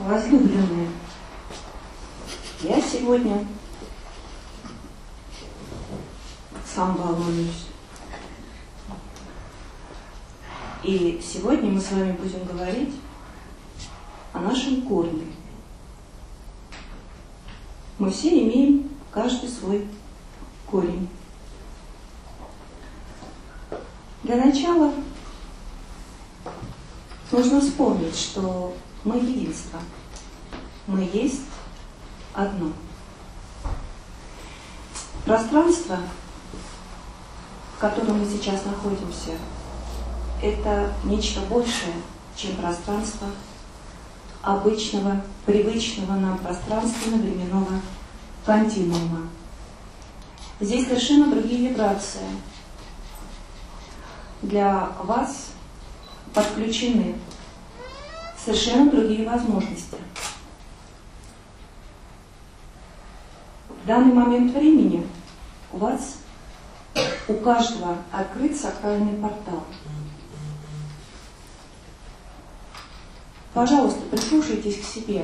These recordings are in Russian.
Возлюбленные, я сегодня сам волнуюсь. И сегодня мы с вами будем говорить о нашем корне. Мы все имеем каждый свой корень. Для начала нужно вспомнить, что мы единство. Мы есть одно. Пространство, в котором мы сейчас находимся, это нечто большее, чем пространство обычного, привычного нам пространственно-временного континуума. Здесь совершенно другие вибрации. Для вас подключены совершенно другие возможности. В данный момент времени у каждого открыт сакральный портал. Пожалуйста, прислушайтесь к себе.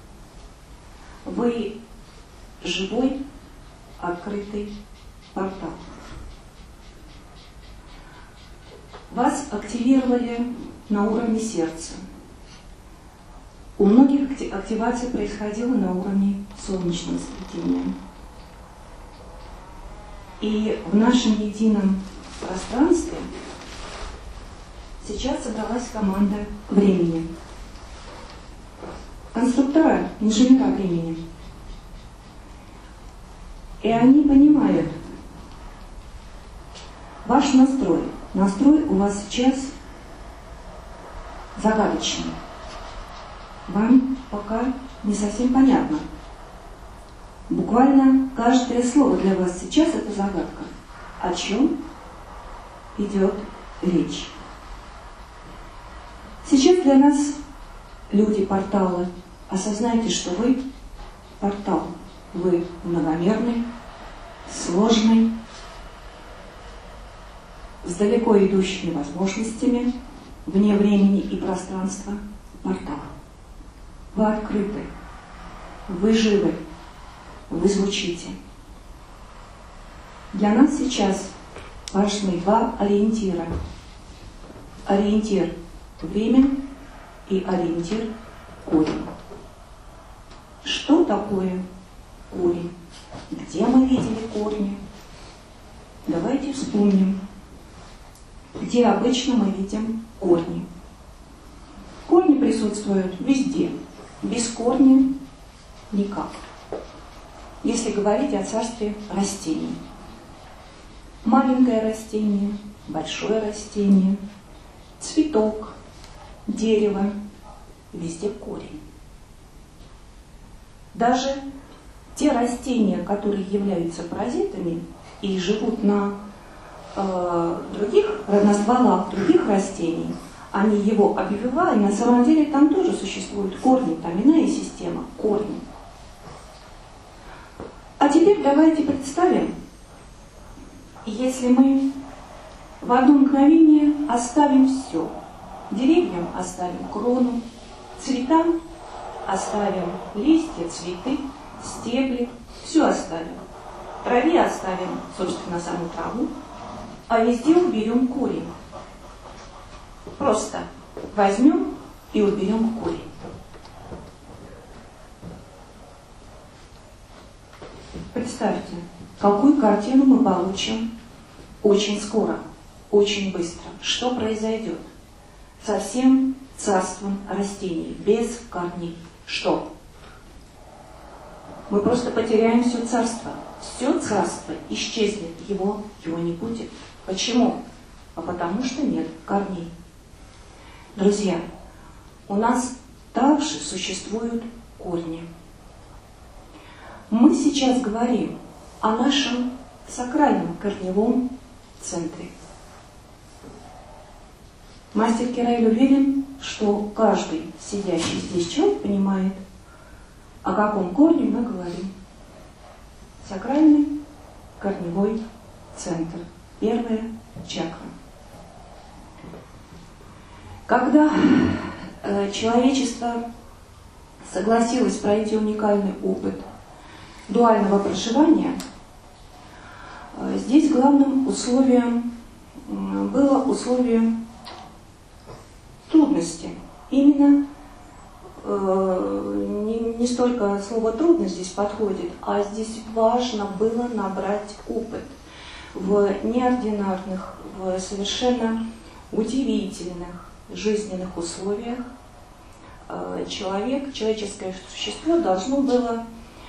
Вы живой, открытый портал. Вас активировали на уровне сердца. У многих активация происходила на уровне солнечного сплетения. И в нашем едином пространстве сейчас собралась команда времени. Конструктора, инженера времени. И они понимают ваш настрой. Настрой у вас сейчас загадочный. Вам пока не совсем понятно. Буквально каждое слово для вас сейчас это загадка. О чем идет речь? Сейчас для нас люди порталы. Осознайте, что вы портал. Вы многомерный, сложный, с далеко идущими возможностями, вне времени и пространства портал. Вы открыты, вы живы, вы звучите. Для нас сейчас важны два ориентира. Ориентир время и ориентир корень. Что такое корень? Где мы видели корни? Давайте вспомним, где обычно мы видим корни. Корни присутствуют везде. Без корня никак. Если говорить о царстве растений. Маленькое растение, большое растение, цветок, дерево, везде корень. Даже те растения, которые являются паразитами и живут на стволах других растений, они его обвивают, на самом деле там тоже существуют корни, там иная система, корни. А теперь давайте представим, если мы в одно мгновение оставим все. Деревьям оставим крону, цветам оставим листья, цветы, стебли, все оставим. Траве оставим, собственно, саму траву, а везде уберем корень. Просто возьмем и уберем корень. Представьте, какую картину мы получим очень скоро, очень быстро. Что произойдет со всем царством растений, без корней? Что? Мы просто потеряем все царство. Все царство исчезнет, его не будет. Почему? А потому что нет корней. Друзья, у нас также существуют корни. Мы сейчас говорим о нашем сакральном корневом центре. Мастер Кирайль уверен, что каждый сидящий здесь человек понимает, о каком корне мы говорим. Сакральный корневой центр. Первая чакра. Когда человечество согласилась пройти уникальный опыт дуального проживания, здесь главным условием было условие трудности. Именно не столько слово «трудно» здесь подходит, а здесь важно было набрать опыт в неординарных, в совершенно удивительных жизненных условиях. Человеческое существо должно было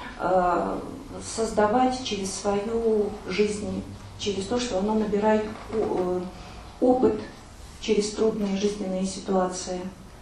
создавать через свою жизнь, через то, что оно набирает опыт через трудные жизненные ситуации.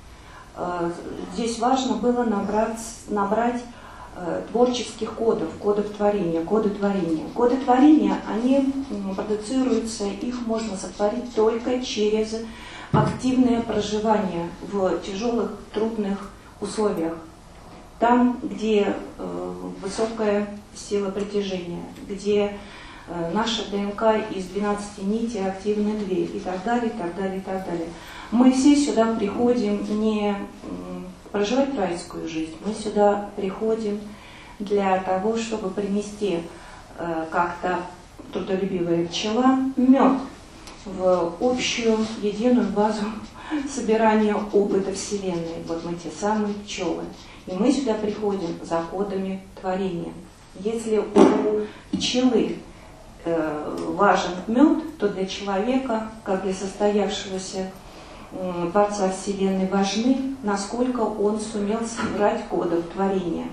Здесь важно было набрать творческих кодов, кодов творения, коды творения. Коды творения, они продуцируются, их можно сотворить только через активное проживание в тяжелых, трудных условиях. Там, где высокая сила притяжения, где наша ДНК из 12 нитей активны 2 и так далее, и так далее, и так далее. Мы все сюда приходим не проживать райскую жизнь, мы сюда приходим для того, чтобы принести как-то трудолюбивая пчела мед в общую единую базу собирания опыта Вселенной. Вот мы те самые пчелы. И мы сюда приходим за кодами творения. Если у пчелы важен мед, то для человека, как для состоявшегося Творца Вселенной, важны, насколько он сумел собрать кодов творения.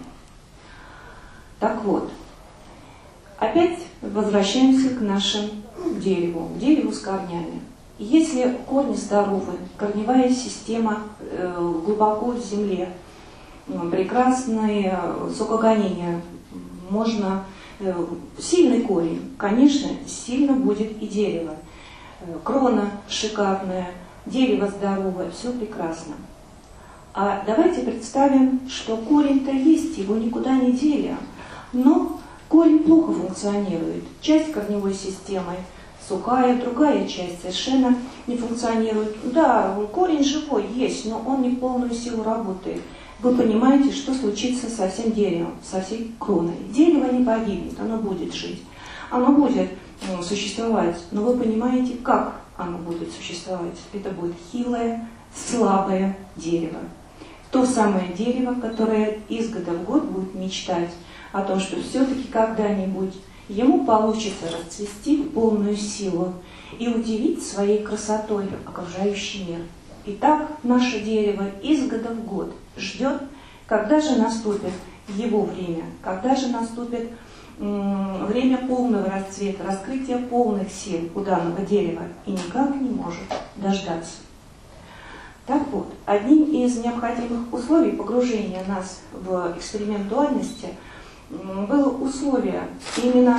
Так вот, опять возвращаемся к нашему дереву с корнями. Если корни здоровы, корневая система глубоко в земле, прекрасное сокогонение, можно сильный корень, конечно, сильно будет и дерево. Крона шикарная, дерево здоровое, все прекрасно. А давайте представим, что корень-то есть, его никуда не дели, но корень плохо функционирует. Часть корневой системы сухая, другая часть совершенно не функционирует. Да, корень живой есть, но он не в полную силу работает. Вы понимаете, что случится со всем деревом, со всей кроной. Дерево не погибнет, оно будет жить, оно будет существовать. Но вы понимаете, как оно будет существовать. Это будет хилое, слабое дерево. То самое дерево, которое из года в год будет мечтать о том, что все-таки когда-нибудь ему получится расцвести в полную силу и удивить своей красотой окружающий мир. Итак, наше дерево из года в год ждет, когда же наступит его время, когда же наступит время полного расцвета, раскрытия полных сил у данного дерева, и никак не может дождаться. Так вот, одним из необходимых условий погружения нас в эксперимент дуальности было условие, именно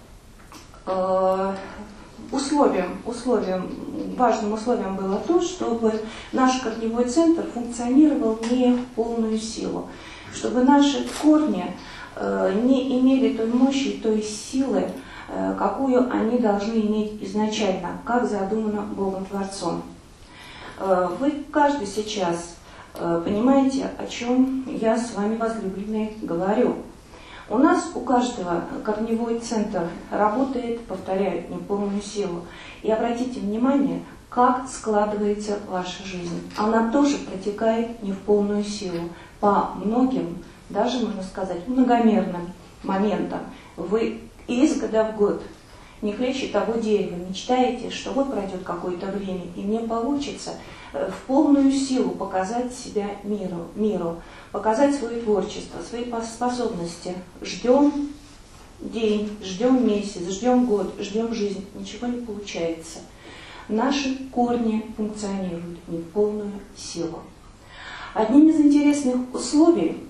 важным условием было то, чтобы наш корневой центр функционировал не в полную силу, чтобы наши корни не имели той мощи, той силы, какую они должны иметь изначально, как задумано Богом-творцом. Вы каждый сейчас понимаете, о чем я с вами, возлюбленные, говорю. У нас у каждого корневой центр работает, повторяю, не в полную силу. И обратите внимание, как складывается ваша жизнь. Она тоже протекает не в полную силу. По многим, даже можно сказать, многомерным моментам. Вы из года в год, не клещи того дерева, мечтаете, что вот пройдет какое-то время, и мне получится в полную силу показать себя миру, показать свое творчество, свои способности. Ждем день, ждем месяц, ждем год, ждем жизнь. Ничего не получается. Наши корни функционируют не в полную силу. Одним из интересных условий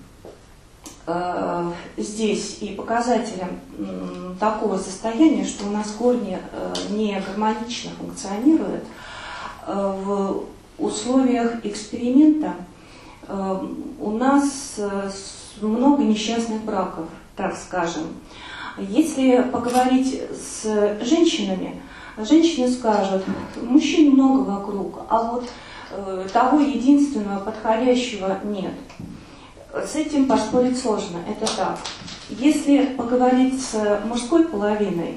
здесь и показателем такого состояния, что у нас корни не гармонично функционируют, в условиях эксперимента у нас много несчастных браков, так скажем. Если поговорить с женщинами, женщины скажут, мужчин много вокруг, а вот того единственного подходящего нет. С этим поспорить сложно, это так. Если поговорить с мужской половиной,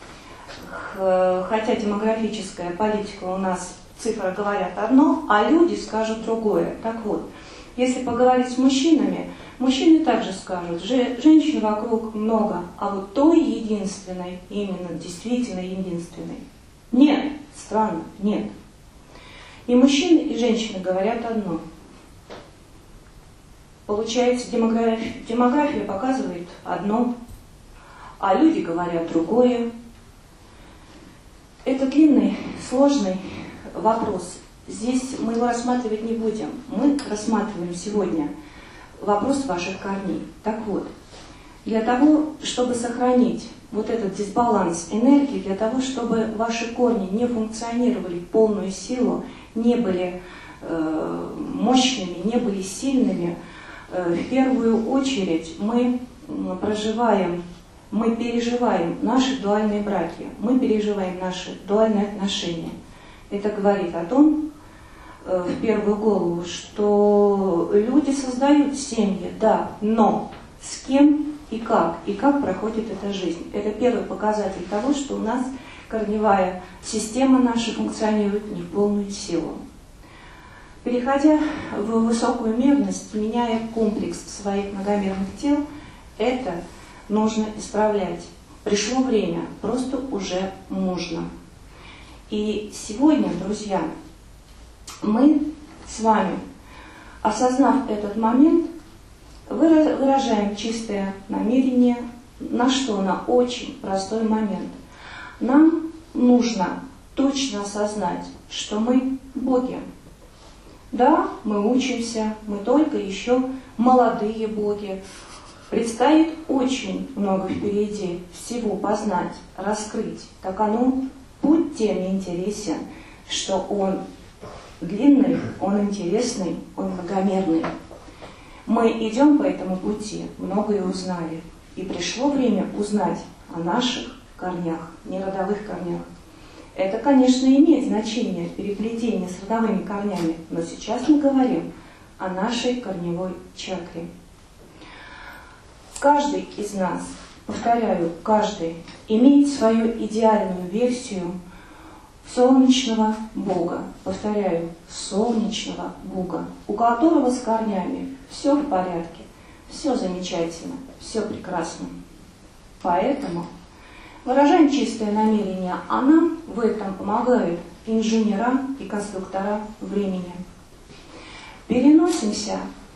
хотя демографическая политика у нас, цифры говорят одно, а люди скажут другое. Так вот, если поговорить с мужчинами, мужчины также скажут, женщин вокруг много, а вот той единственной, именно действительно единственной, нет, странно, нет. И мужчины, и женщины говорят одно. Получается, демография показывает одно, а люди говорят другое. Это длинный, сложный вопрос. Здесь мы его рассматривать не будем. Мы рассматриваем сегодня вопрос ваших корней. Так вот, для того, чтобы сохранить вот этот дисбаланс энергии, для того, чтобы ваши корни не функционировали в полную силу, не были мощными, не были сильными, в первую очередь мы переживаем наши дуальные браки, мы переживаем наши дуальные отношения. Это говорит о том, в первую голову, что люди создают семьи, да, но с кем и как проходит эта жизнь. Это первый показатель того, что у нас корневая система наша функционирует не в полную силу. Переходя в высокую мерность, меняя комплекс своих многомерных тел, это нужно исправлять. Пришло время, просто уже можно. И сегодня, друзья, мы с вами, осознав этот момент, выражаем чистое намерение, на что? На очень простой момент. Нам нужно точно осознать, что мы боги. Да, мы учимся, мы только еще молодые боги. Предстоит очень много впереди всего познать, раскрыть. Так оно, путь тем интересен, что он длинный, он интересный, он многомерный. Мы идем по этому пути, многое узнали. И пришло время узнать о наших корнях, не родовых корнях. Это, конечно, имеет значение, переплетение с родовыми корнями, но сейчас мы говорим о нашей корневой чакре. Каждый из нас, повторяю, каждый имеет свою идеальную версию солнечного Бога. Повторяю, солнечного Бога, у которого с корнями все в порядке, все замечательно, все прекрасно. Поэтому выражаем чистое намерение, а нам в этом помогают инженера и конструктора времени. Переносимся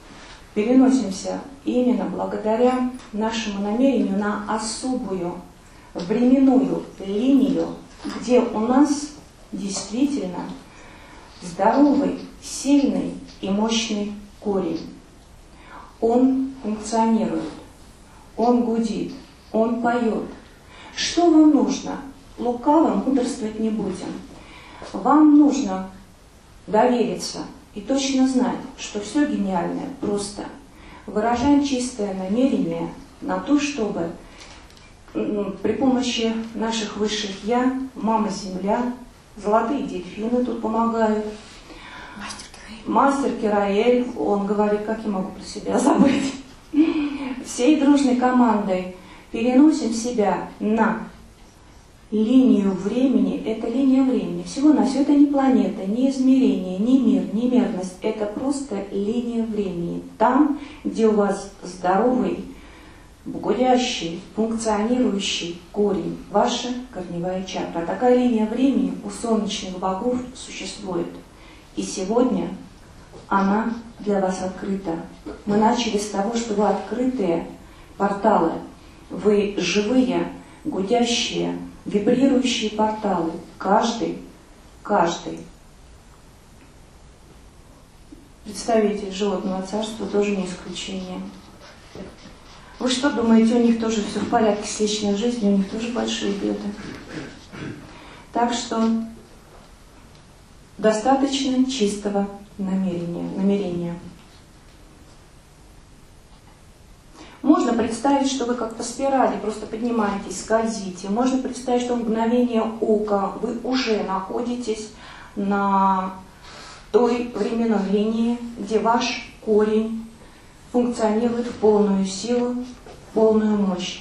именно благодаря нашему намерению на особую временную линию, где у нас действительно здоровый, сильный и мощный корень. Он функционирует, он гудит, он поет. Что вам нужно? Лукаво мудрствовать не будем. Вам нужно довериться и точно знать, что все гениальное просто. Выражаем чистое намерение на то, чтобы при помощи наших высших «Я», Мама-Земля, золотые дельфины тут помогают, мастер Кираэль, он говорит, как я могу про себя забыть, всей дружной командой переносим себя на линию времени. Это линия времени. Всего на все это не планета, не измерение, не мир, не мерность. Это просто линия времени. Там, где у вас здоровый, гудящий, функционирующий корень, ваша корневая чакра. Такая линия времени у солнечных богов существует. И сегодня она для вас открыта. Мы начали с того, что вы открытые порталы. Вы живые, гудящие, вибрирующие порталы. Каждый. Представитель животного царства тоже не исключение. Вы что думаете, у них тоже все в порядке с личной жизнью, у них тоже большие беды. Так что достаточно чистого намерения. Можно представить, что вы как по спирали просто поднимаетесь, скользите. Можно представить, что в мгновение ока вы уже находитесь на той временной линии, где ваш корень функционирует в полную силу, полную мощь.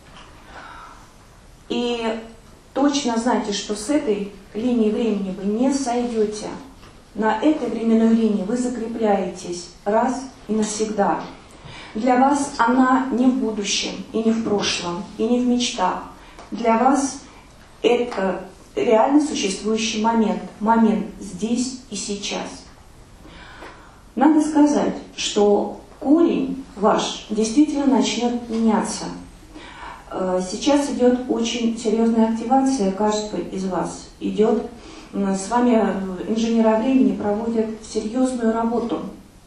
И точно знайте, что с этой линии времени вы не сойдете. На этой временной линии вы закрепляетесь раз и навсегда. Для вас она не в будущем, и не в прошлом, и не в мечтах. Для вас это реально существующий момент. Момент здесь и сейчас. Надо сказать, что корень ваш действительно начнет меняться. Сейчас идет очень серьезная активация каждого из вас. Идет, с вами инженера времени проводят серьезную работу,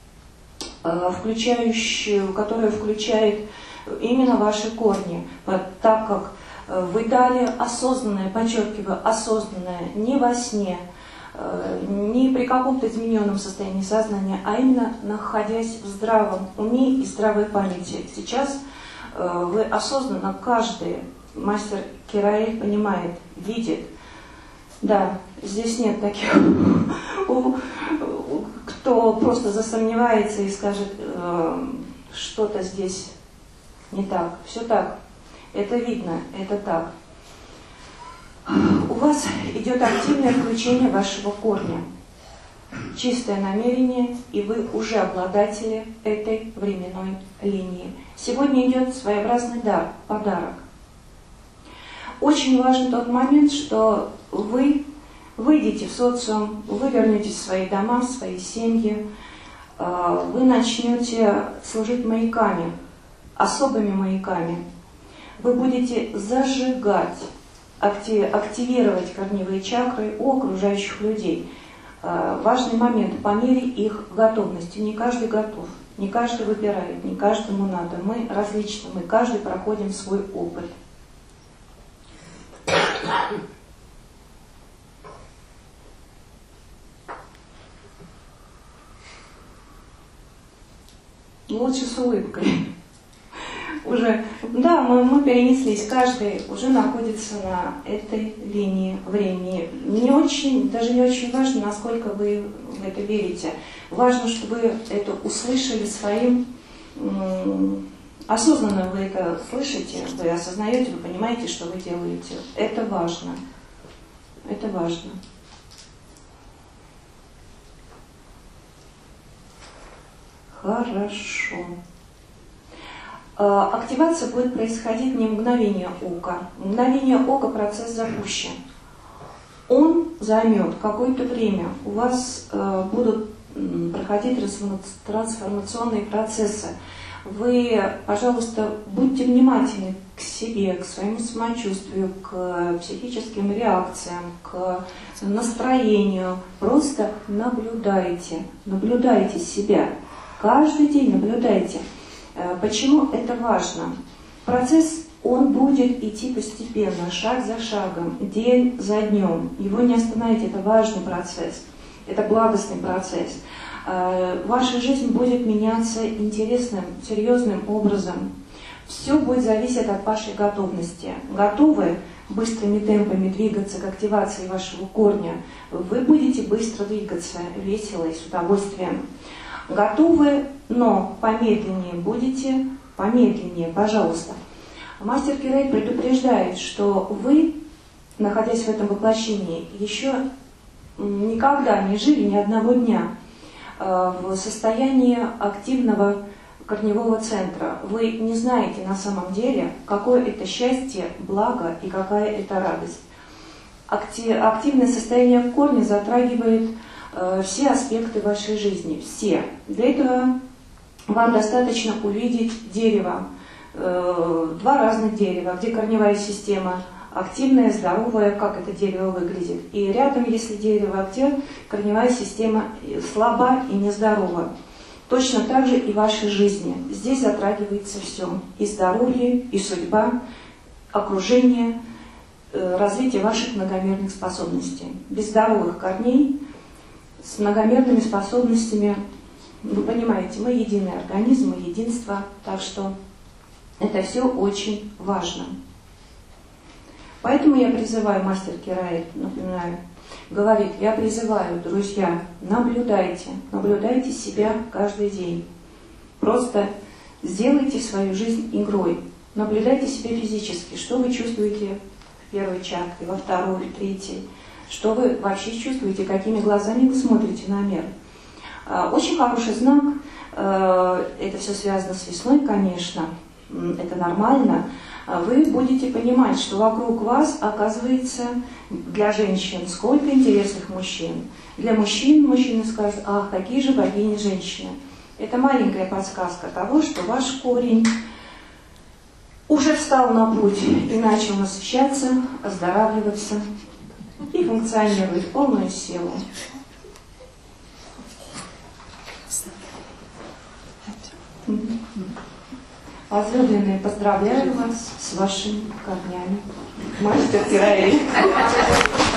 которая включает именно ваши корни, так как вы дали осознанное, подчеркиваю, осознанное, не во сне, не при каком-то измененном состоянии сознания, а именно находясь в здравом уме и здравой памяти. Сейчас вы осознанно, каждый мастер Кираэль понимает, видит. Да, здесь нет таких, кто просто засомневается и скажет, что-то здесь не так. Все так. Это видно, это так. У вас идет активное включение вашего корня. Чистое намерение, и вы уже обладатели этой временной линии. Сегодня идет своеобразный дар, подарок. Очень важен тот момент, что вы выйдете в социум, вы вернетесь в свои дома, в свои семьи, вы начнете служить маяками, особыми маяками. Вы будете зажигать, активировать корневые чакры у окружающих людей. Важный момент по мере их готовности. Не каждый готов, не каждый выбирает, не каждому надо. Мы различны, мы каждый проходим свой опыт. Лучше с улыбкой. Уже, да, мы перенеслись, каждый уже находится на этой линии времени. Даже не очень важно, насколько вы в это верите. Важно, чтобы вы это услышали своим, осознанно вы это слышите, вы осознаете, вы понимаете, что вы делаете. Это важно. Это важно. Хорошо. Активация будет происходить не в мгновение ока. В мгновение ока процесс запущен. Он займет какое-то время. У вас будут проходить трансформационные процессы. Вы, пожалуйста, будьте внимательны к себе, к своему самочувствию, к психическим реакциям, к настроению. Просто наблюдайте. Наблюдайте себя. Каждый день наблюдайте. Почему это важно? Процесс, он будет идти постепенно, шаг за шагом, день за днем. Его не остановить, это важный процесс, это благостный процесс. Ваша жизнь будет меняться интересным, серьезным образом. Все будет зависеть от вашей готовности. Готовы быстрыми темпами двигаться к активации вашего корня? Вы будете быстро двигаться, весело и с удовольствием. Готовы, но помедленнее будете, помедленнее, пожалуйста. Мастер Кираэль предупреждает, что вы, находясь в этом воплощении, еще никогда не жили ни одного дня в состоянии активного корневого центра. Вы не знаете на самом деле, какое это счастье, благо и какая это радость. Активное состояние корня затрагивает все аспекты вашей жизни, все. Для этого вам достаточно увидеть дерево, два разных дерева, где корневая система активная, здоровая, как это дерево выглядит. И рядом, если дерево, где корневая система слаба и нездорова. Точно так же и в вашей жизни. Здесь затрагивается все. И здоровье, и судьба, окружение, развитие ваших многомерных способностей. Без здоровых корней, с многомерными способностями, вы понимаете, мы единый организм, мы единство, так что это все очень важно. Поэтому я призываю, мастер Кираэль, напоминаю, говорит, я призываю, друзья, наблюдайте, наблюдайте себя каждый день. Просто сделайте свою жизнь игрой. Наблюдайте себя физически, что вы чувствуете в первой чакре, во второй, третьей, что вы вообще чувствуете, какими глазами вы смотрите на мир. Очень хороший знак, это все связано с весной, конечно, это нормально. Вы будете понимать, что вокруг вас оказывается для женщин сколько интересных мужчин. Для мужчин мужчины скажут: ах, какие же богини женщины. Это маленькая подсказка того, что ваш корень уже встал на путь и начал насыщаться, оздоравливаться и функционирует в полную силу. Возлюбленные, поздравляю вас с вашими корнями. Мастер Кираэль.